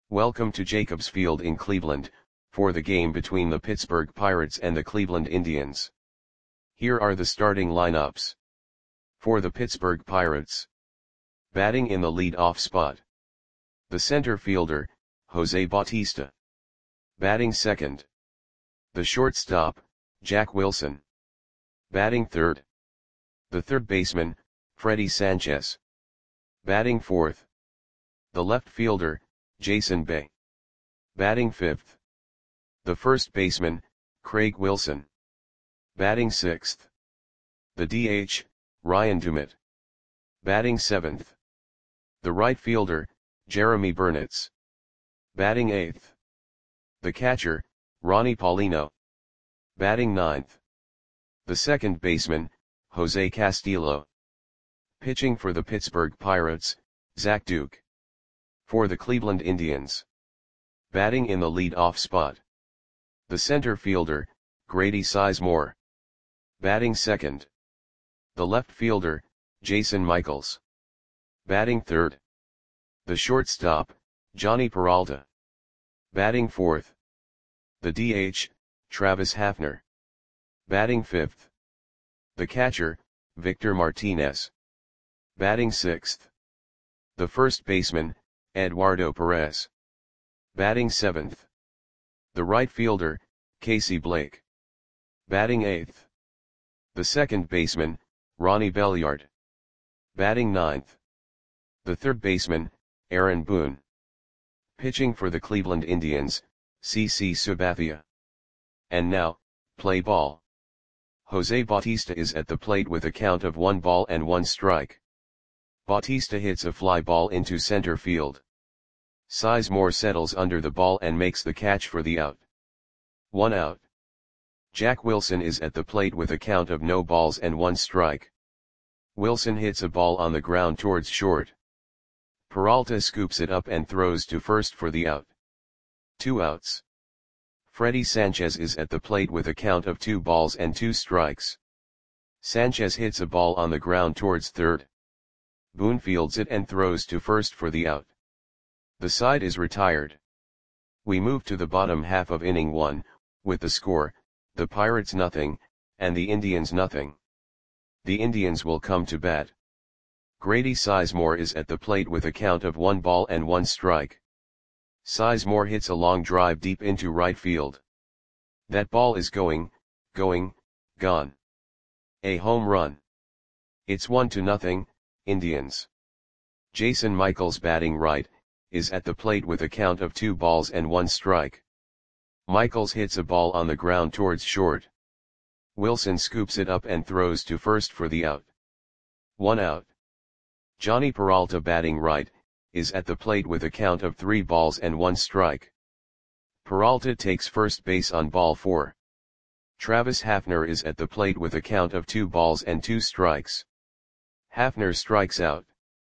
Welcome to Jacobs Field in Cleveland, for the game between the Pittsburgh Pirates and the Cleveland Indians. Here are the starting lineups. For the Pittsburgh Pirates. Batting in the lead-off spot. The center fielder, Jose Bautista. Batting second. The shortstop, Jack Wilson. Batting third. The third baseman, Freddie Sanchez. Batting fourth. The left fielder, Jason Bay. Batting fifth. The first baseman, Craig Wilson. Batting sixth. The DH, Ryan Dumit. Batting seventh. The right fielder, Jeremy Burnitz. Batting eighth. The catcher, Ronnie Paulino. Batting ninth. The second baseman, Jose Castillo. Pitching for the Pittsburgh Pirates, Zach Duke. For the Cleveland Indians. Batting in the lead-off spot. The center fielder, Grady Sizemore. Batting second. The left fielder, Jason Michaels. Batting third. The shortstop, Johnny Peralta. Batting fourth. The DH, Travis Hafner. Batting fifth. The catcher, Victor Martinez. Batting sixth. The first baseman, Eduardo Perez. Batting seventh. The right fielder, Casey Blake. Batting eighth. The second baseman, Ronnie Belliard. Batting ninth. The third baseman, Aaron Boone. Pitching for the Cleveland Indians, CC Sabathia. And now, play ball. Jose Bautista is at the plate with a count of 1-1 strike. Bautista hits a fly ball into center field. Sizemore settles under the ball and makes the catch for the out. 1 out. Jack Wilson is at the plate with a count of 0-1 strike. Wilson hits a ball on the ground towards short. Peralta scoops it up and throws to first for the out. 2 outs. Freddie Sanchez is at the plate with a count of 2-2 strikes. Sanchez hits a ball on the ground towards third. Boone fields it and throws to first for the out. The side is retired. We move to the bottom half of inning 1, with the score, the Pirates nothing, and the Indians nothing. The Indians will come to bat. Grady Sizemore is at the plate with a count of 1-1 strike. Sizemore hits a long drive deep into right field. That ball is going, gone. A home run. It's 1-0, Indians. Jason Michaels batting right, is at the plate with a count of 2-1 strike. Michaels hits a ball on the ground towards short. Wilson scoops it up and throws to first for the out. 1 out. Johnny Peralta batting right, is at the plate with a count of 3-1 strike. Peralta takes first base on ball 4. Travis Hafner is at the plate with a count of 2-2 strikes. Hafner strikes out.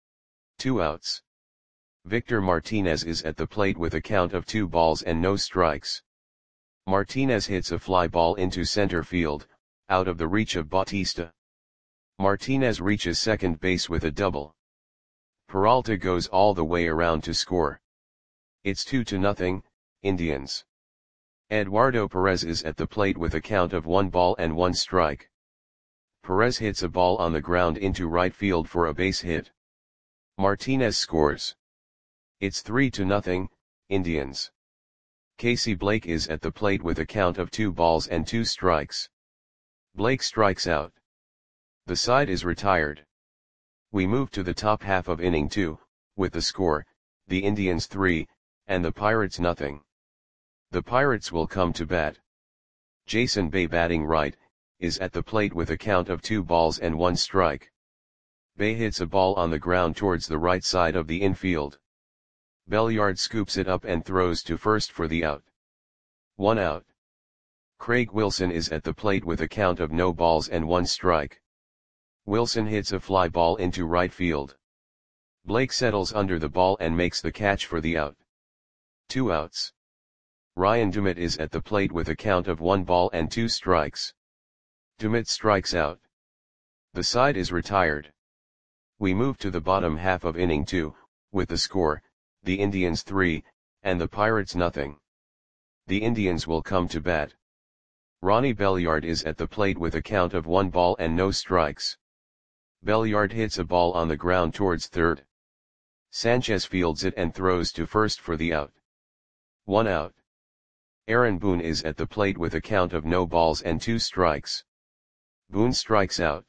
2 outs. Victor Martinez is at the plate with a count of 2-0 strikes. Martinez hits a fly ball into center field, out of the reach of Bautista. Martinez reaches second base with a double. Peralta goes all the way around to score. It's 2-0, Indians. Eduardo Perez is at the plate with a count of 1-1 strike. Perez hits a ball on the ground into right field for a base hit. Martinez scores. It's 3-0, Indians. Casey Blake is at the plate with a count of 2-2 strikes. Blake strikes out. The side is retired. We move to the top half of inning 2, with the score, the Indians 3, and the Pirates nothing. The Pirates will come to bat. Jason Bay batting right, is at the plate with a count of 2-1 strike. Bay hits a ball on the ground towards the right side of the infield. Belliard scoops it up and throws to first for the out. 1 out. Craig Wilson is at the plate with a count of 0-1 strike. Wilson hits a fly ball into right field. Blake settles under the ball and makes the catch for the out. 2 outs. Ryan Dumit is at the plate with a count of 1-2 strikes. Dumit strikes out. The side is retired. We move to the bottom half of inning 2, with the score, the Indians 3, and the Pirates nothing. The Indians will come to bat. Ronnie Belliard is at the plate with a count of 1 ball and no strikes. Belliard hits a ball on the ground towards third. Sanchez fields it and throws to first for the out. 1 out. Aaron Boone is at the plate with a count of no balls and 2 strikes. Boone strikes out.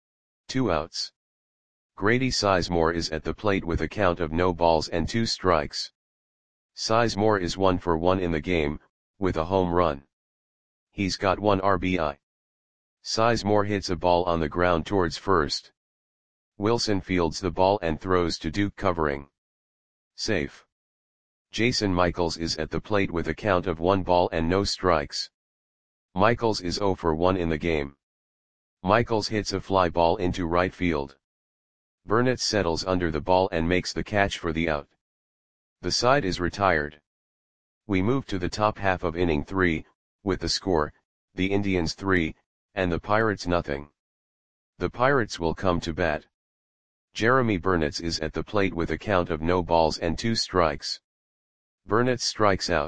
2 outs. Grady Sizemore is at the plate with a count of no balls and 2 strikes. Sizemore is 1 for 1 in the game, with a home run. He's got 1 RBI. Sizemore hits a ball on the ground towards first. Wilson fields the ball and throws to Duke covering. Safe. Jason Michaels is at the plate with a count of 1 ball and no strikes. Michaels is 0 for 1 in the game. Michaels hits a fly ball into right field. Burnett settles under the ball and makes the catch for the out. The side is retired. We move to the top half of inning 3, with the score, the Indians 3, and the Pirates nothing. The Pirates will come to bat. Jeremy Burnett is at the plate with a count of no balls and 2 strikes. Burnett strikes out.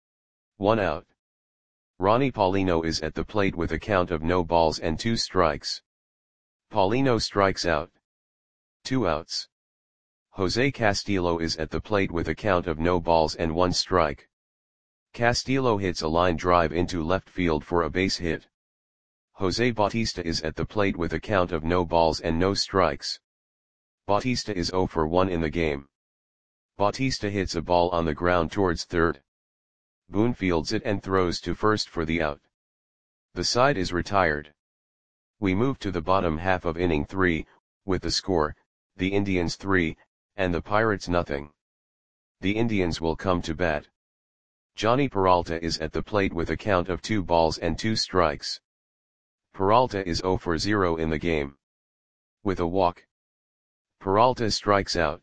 1 out. Ronnie Paulino is at the plate with a count of no balls and 2 strikes. Paulino strikes out. 2 outs. Jose Castillo is at the plate with a count of no balls and 1 strike. Castillo hits a line drive into left field for a base hit. Jose Bautista is at the plate with a count of no balls and no strikes. Bautista is 0 for 1 in the game. Bautista hits a ball on the ground towards third. Boone fields it and throws to first for the out. The side is retired. We move to the bottom half of inning 3, with the score, the Indians 3, and the Pirates nothing. The Indians will come to bat. Johnny Peralta is at the plate with a count of 2 balls and 2 strikes. Peralta is 0 for 0 in the game. With a walk. Peralta strikes out.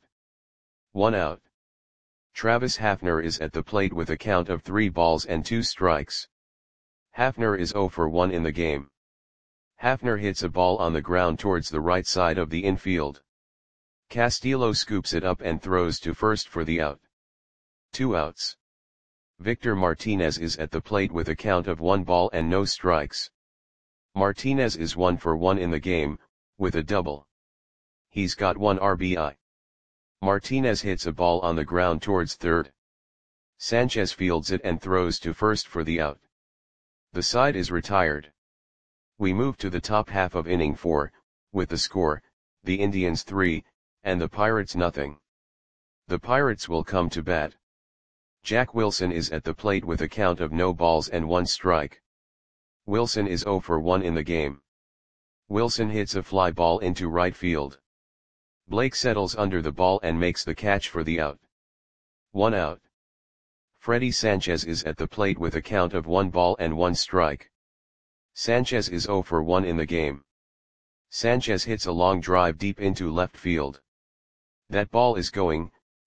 1 out. Travis Hafner is at the plate with a count of 3 balls and 2 strikes. Hafner is 0 for 1 in the game. Hafner hits a ball on the ground towards the right side of the infield. Castillo scoops it up and throws to first for the out. 2 outs. Victor Martinez is at the plate with a count of 1 ball and no strikes. Martinez is 1 for 1 in the game, with a double. He's got 1 RBI. Martinez hits a ball on the ground towards third. Sanchez fields it and throws to first for the out. The side is retired. We move to the top half of inning 4, with the score, the Indians 3, and the Pirates nothing. The Pirates will come to bat. Jack Wilson is at the plate with a count of no balls and 1 strike. Wilson is 0 for 1 in the game. Wilson hits a fly ball into right field. Blake settles under the ball and makes the catch for the out. 1 out. Freddie Sanchez is at the plate with a count of 1 ball and 1 strike. Sanchez is 0 for 1 in the game. Sanchez hits a long drive deep into left field. That ball is gone.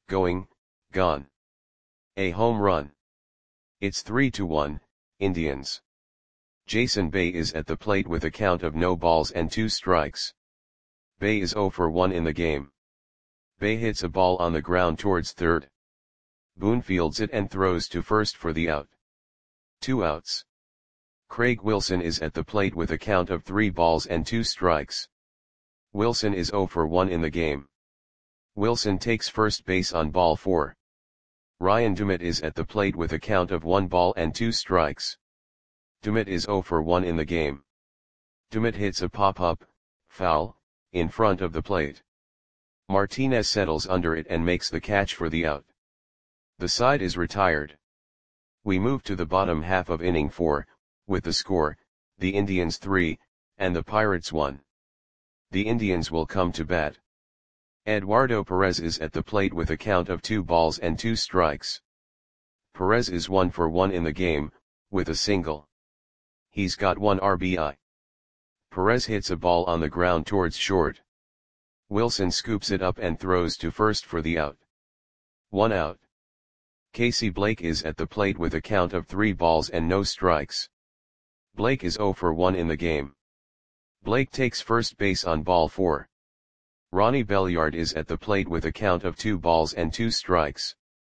A home run. It's 3-1, Indians. Jason Bay is at the plate with a count of no balls and 2 strikes. Bay is 0 for 1 in the game. Bay hits a ball on the ground towards third. Boone fields it and throws to first for the out. 2 outs. Craig Wilson is at the plate with a count of 3 balls and 2 strikes. Wilson is 0 for 1 in the game. Wilson takes first base on ball 4. Ryan Dumit is at the plate with a count of 1 ball and 2 strikes. Dumit is 0 for 1 in the game. Dumit hits a pop-up, foul, in front of the plate. Martinez settles under it and makes the catch for the out. The side is retired. We move to the bottom half of inning 4, with the score, the Indians 3, and the Pirates 1. The Indians will come to bat. Eduardo Perez is at the plate with a count of 2 balls and 2 strikes. Perez is 1 for 1 in the game, with a single. He's got 1 RBI. Perez hits a ball on the ground towards short. Wilson scoops it up and throws to first for the out. 1 out. Casey Blake is at the plate with a count of 3 balls and no strikes. Blake is 0 for 1 in the game. Blake takes first base on ball 4. Ronnie Belliard is at the plate with a count of 2 balls and 2 strikes.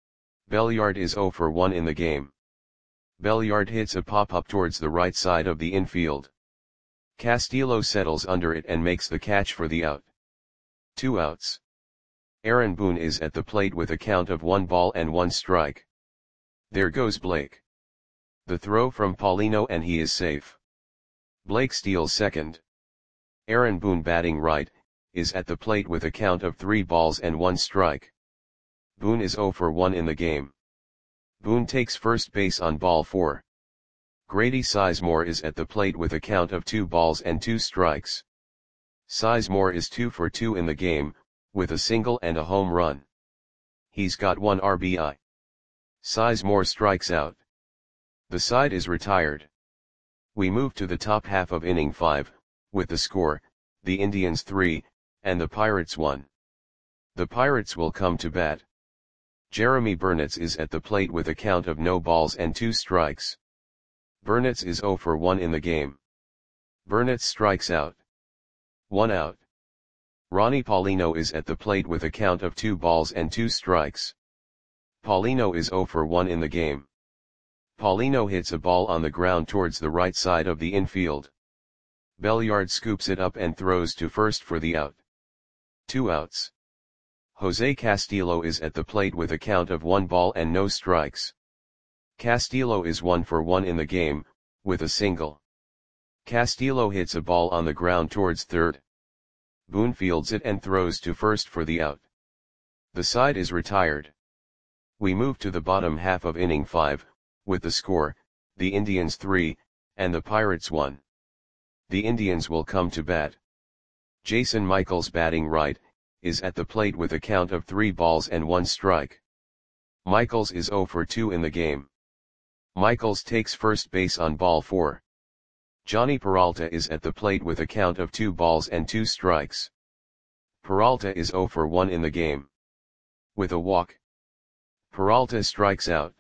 Belliard is 0 for 1 in the game. Belliard hits a pop-up towards the right side of the infield. Castillo settles under it and makes the catch for the out. 2 outs. Aaron Boone is at the plate with a count of 1 ball and 1 strike. There goes Blake. The throw from Paulino and he is safe. Blake steals second. Aaron Boone batting right, is at the plate with a count of 3 balls and 1 strike. Boone is 0 for 1 in the game. Boone takes first base on ball 4. Grady Sizemore is at the plate with a count of 2 balls and 2 strikes. Sizemore is 2 for 2 in the game, with a single and a home run. He's got 1 RBI. Sizemore strikes out. The side is retired. We move to the top half of inning 5, with the score, the Indians 3, and the Pirates 1. The Pirates will come to bat. Jeremy Burnitz is at the plate with a count of no balls and 2 strikes. Burnitz is 0 for 1 in the game. Burnitz strikes out. 1 out. Ronnie Paulino is at the plate with a count of 2 balls and 2 strikes. Paulino is 0 for 1 in the game. Paulino hits a ball on the ground towards the right side of the infield. Belliard scoops it up and throws to first for the out. 2 outs. Jose Castillo is at the plate with a count of 1 ball and no strikes. Castillo is 1 for 1 in the game, with a single. Castillo hits a ball on the ground towards third. Boone fields it and throws to first for the out. The side is retired. We move to the bottom half of inning 5, with the score, the Indians 3, and the Pirates 1. The Indians will come to bat. Jason Michaels batting right, is at the plate with a count of 3 balls and 1 strike. Michaels is 0 for 2 in the game. Michaels takes first base on ball 4. Johnny Peralta is at the plate with a count of 2 balls and 2 strikes. Peralta is 0 for 1 in the game. With a walk, Peralta strikes out.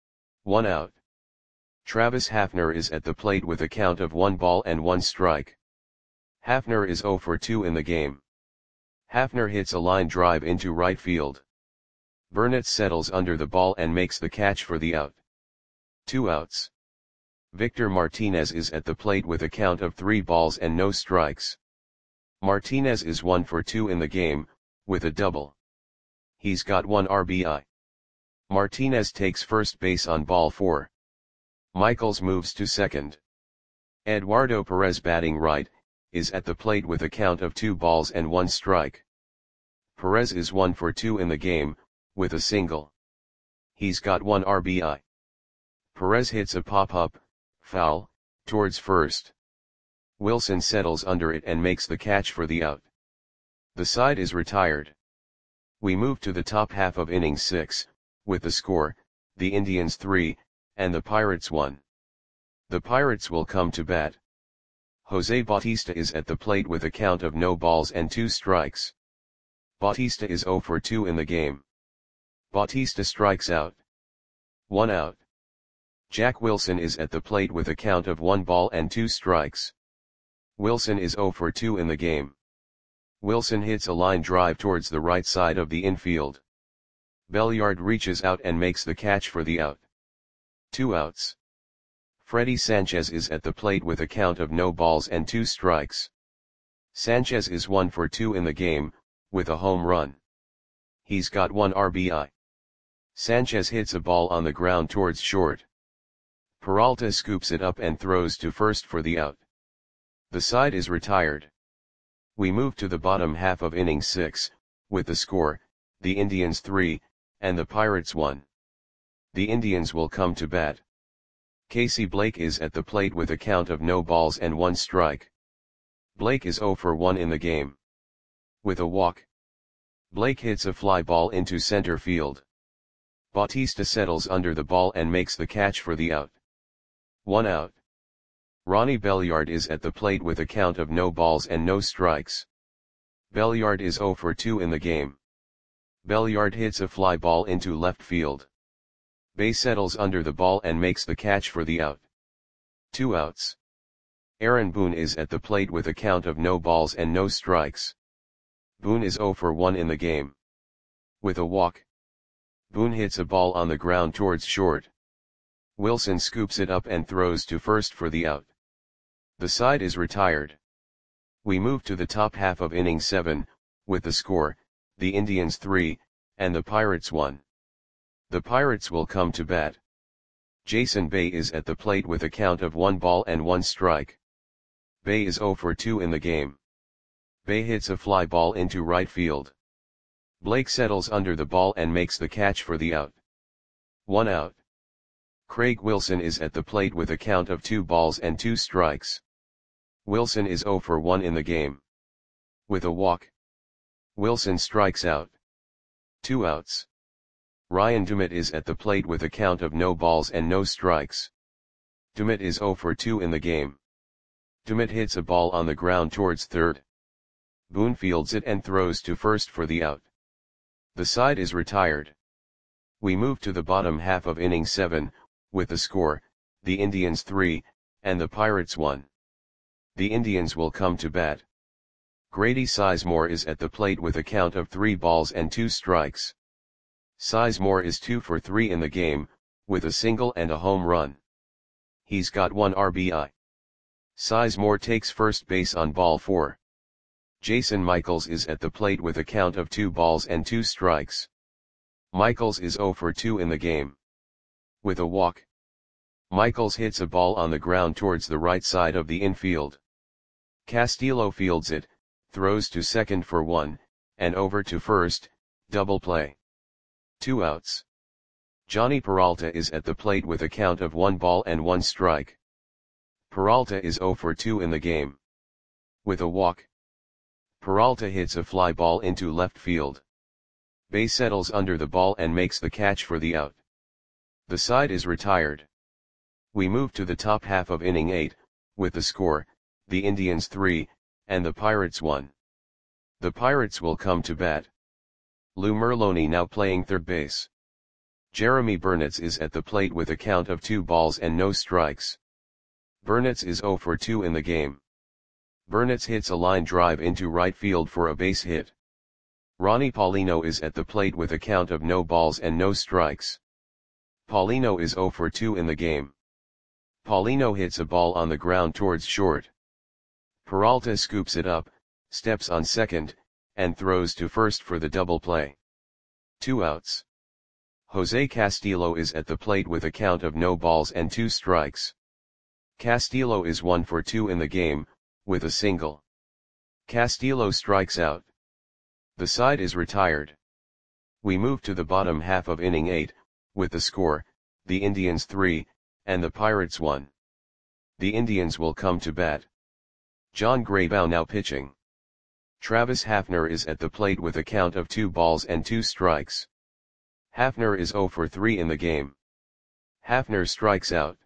1 out. Travis Hafner is at the plate with a count of 1 ball and 1 strike. Hafner is 0 for 2 in the game. Hafner hits a line drive into right field. Burnitz settles under the ball and makes the catch for the out. 2 outs. Victor Martinez is at the plate with a count of 3 balls and no strikes. Martinez is 1 for 2 in the game, with a double. He's got 1 RBI. Martinez takes first base on ball 4. Michaels moves to second. Eduardo Perez batting right, is at the plate with a count of 2 balls and 1 strike. Perez is 1 for 2 in the game, with a single. He's got 1 RBI. Perez hits a pop-up, foul, towards first. Wilson settles under it and makes the catch for the out. The side is retired. We move to the top half of inning 6, with the score, the Indians 3, and the Pirates 1. The Pirates will come to bat. Jose Bautista is at the plate with a count of no balls and 2 strikes. Bautista is 0 for 2 in the game. Bautista strikes out. 1 out. Jack Wilson is at the plate with a count of 1 ball and 2 strikes. Wilson is 0 for 2 in the game. Wilson hits a line drive towards the right side of the infield. Belliard reaches out and makes the catch for the out. 2 outs. Freddy Sanchez is at the plate with a count of no balls and 2 strikes. Sanchez is 1 for 2 in the game, with a home run. He's got 1 RBI. Sanchez hits a ball on the ground towards short. Peralta scoops it up and throws to first for the out. The side is retired. We move to the bottom half of inning 6, with the score, the Indians 3, and the Pirates 1. The Indians will come to bat. Casey Blake is at the plate with a count of no balls and 1 strike. Blake is 0 for 1 in the game. With a walk, Blake hits a fly ball into center field. Bautista settles under the ball and makes the catch for the out. 1 out. Ronnie Belliard is at the plate with a count of no balls and no strikes. Belliard is 0 for 2 in the game. Belliard hits a fly ball into left field. Bay settles under the ball and makes the catch for the out. 2 outs. Aaron Boone is at the plate with a count of no balls and no strikes. Boone is 0 for 1 in the game. With a walk, Boone hits a ball on the ground towards short. Wilson scoops it up and throws to first for the out. The side is retired. We move to the top half of inning 7, with the score, the Indians 3, and the Pirates 1. The Pirates will come to bat. Jason Bay is at the plate with a count of 1 ball and 1 strike. Bay is 0 for 2 in the game. Bay hits a fly ball into right field. Blake settles under the ball and makes the catch for the out. 1 out. Craig Wilson is at the plate with a count of 2 balls and 2 strikes. Wilson is 0 for 1 in the game. With a walk, Wilson strikes out. 2 outs. Ryan Dumit is at the plate with a count of no balls and no strikes. Dumit is 0 for 2 in the game. Dumit hits a ball on the ground towards third. Boone fields it and throws to first for the out. The side is retired. We move to the bottom half of inning 7, with the score, the Indians 3, and the Pirates 1. The Indians will come to bat. Grady Sizemore is at the plate with a count of 3 balls and 2 strikes. Sizemore is 2 for 3 in the game, with a single and a home run. He's got 1 RBI. Sizemore takes first base on ball 4. Jason Michaels is at the plate with a count of 2 balls and 2 strikes. Michaels is 0 for 2 in the game. With a walk, Michaels hits a ball on the ground towards the right side of the infield. Castillo fields it, throws to second for 1, and over to first, double play. 2 outs. Johnny Peralta is at the plate with a count of 1 ball and 1 strike. Peralta is 0 for 2 in the game. With a walk, Peralta hits a fly ball into left field. Bay settles under the ball and makes the catch for the out. The side is retired. We move to the top half of inning 8, with the score, the Indians 3, and the Pirates 1. The Pirates will come to bat. Lou Merloni now playing third base. Jeremy Burnitz is at the plate with a count of 2 balls and no strikes. Burnitz is 0 for 2 in the game. Burnitz hits a line drive into right field for a base hit. Ronnie Paulino is at the plate with a count of no balls and no strikes. Paulino is 0 for 2 in the game. Paulino hits a ball on the ground towards short. Peralta scoops it up, steps on second, and throws to first for the double play. 2 outs. Jose Castillo is at the plate with a count of no balls and 2 strikes. Castillo is 1 for 2 in the game, with a single. Castillo strikes out. The side is retired. We move to the bottom half of inning 8, with the score, the Indians 3, and the Pirates 1. The Indians will come to bat. John Graybow now pitching. Travis Hafner is at the plate with a count of 2 balls and 2 strikes. Hafner is 0 for 3 in the game. Hafner strikes out.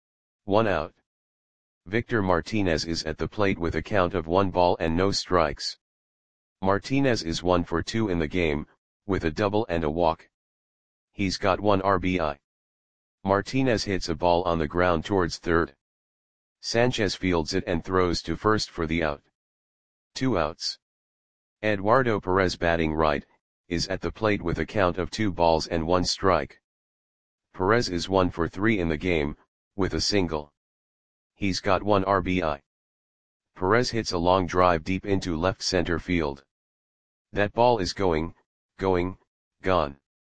1 out. Victor Martinez is at the plate with a count of 1 ball and no strikes. Martinez is 1 for 2 in the game, with a double and a walk. He's got 1 RBI. Martinez hits a ball on the ground towards third. Sanchez fields it and throws to first for the out. 2 outs. Eduardo Perez batting right, is at the plate with a count of 2 balls and 1 strike. Perez is 1 for 3 in the game, with a single. He's got 1 RBI. Perez hits a long drive deep into left center field. That ball is going, gone.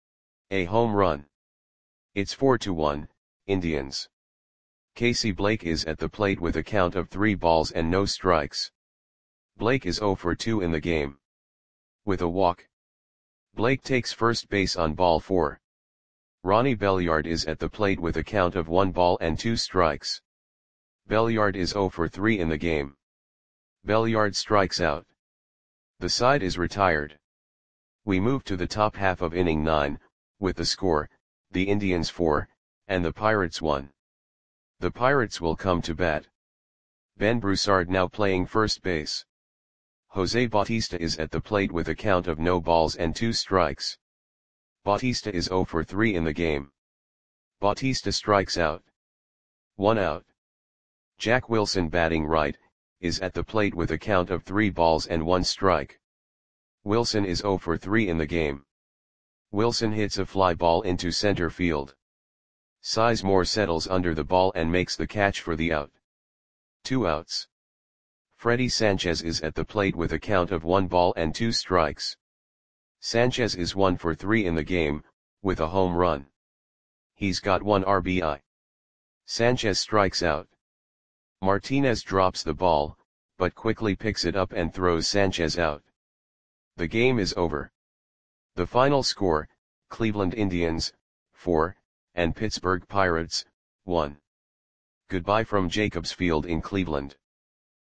A home run. It's 4-1, Indians. Casey Blake is at the plate with a count of 3 balls and no strikes. Blake is 0 for 2 in the game. With a walk, Blake takes first base on ball 4. Ronnie Belliard is at the plate with a count of 1 ball and 2 strikes. Belliard is 0 for 3 in the game. Belliard strikes out. The side is retired. We move to the top half of inning 9, with the score, the Indians 4, and the Pirates 1. The Pirates will come to bat. Ben Broussard now playing first base. Jose Bautista is at the plate with a count of no balls and 2 strikes. Bautista is 0 for 3 in the game. Bautista strikes out. 1 out. Jack Wilson batting right, is at the plate with a count of 3 balls and 1 strike. Wilson is 0 for 3 in the game. Wilson hits a fly ball into center field. Sizemore settles under the ball and makes the catch for the out. 2 outs. Freddy Sanchez is at the plate with a count of 1 ball and 2 strikes. Sanchez is 1 for 3 in the game, with a home run. He's got 1 RBI. Sanchez strikes out. Martinez drops the ball, but quickly picks it up and throws Sanchez out. The game is over. The final score, Cleveland Indians, 4, and Pittsburgh Pirates, 1. Goodbye from Jacobs Field in Cleveland.